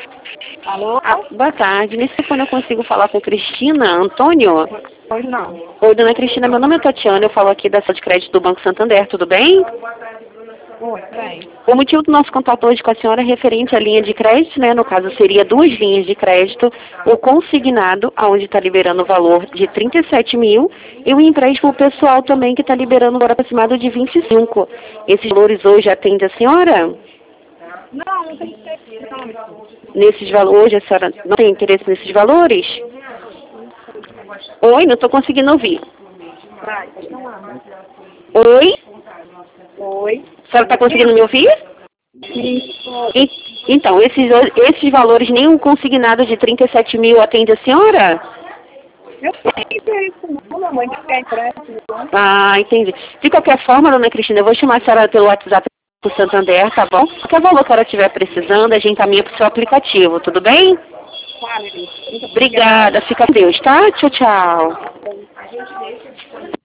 Alô? Boa tarde. Nesse telefone eu consigo falar com Cristina Antônio? Pois não. Oi, dona Cristina, meu nome é Tatiana, eu falo aqui da sala de crédito do Banco Santander, tudo bem? Oi, bem. O motivo do nosso contato hoje com a senhora é referente à linha de crédito, né? No caso, seria 2 linhas de crédito, o consignado, onde está liberando o valor de 37 mil, e o empréstimo pessoal também, que está liberando um valor aproximado de 25. Esses valores hoje atendem a senhora? Não tem interesse, não. Nesses valores, hoje a senhora não tem interesse nesses valores? Oi, não estou conseguindo ouvir. Vai, pode falar. Oi? Oi. A senhora está conseguindo me ouvir? Isso. Então, esses valores, nenhum consignado de 37 mil atende a senhora? Eu tenho interesse, não. Minha mãe quer empréstimo. Ah, entendi. De qualquer forma, dona Cristina, eu vou chamar a senhora pelo WhatsApp do Santander, tá bom? Qualquer valor que ela estiver precisando, a gente encaminha pro seu aplicativo, tudo bem? Claro, muito Obrigada, fica com Deus, tá? Tchau, tchau. obrigada.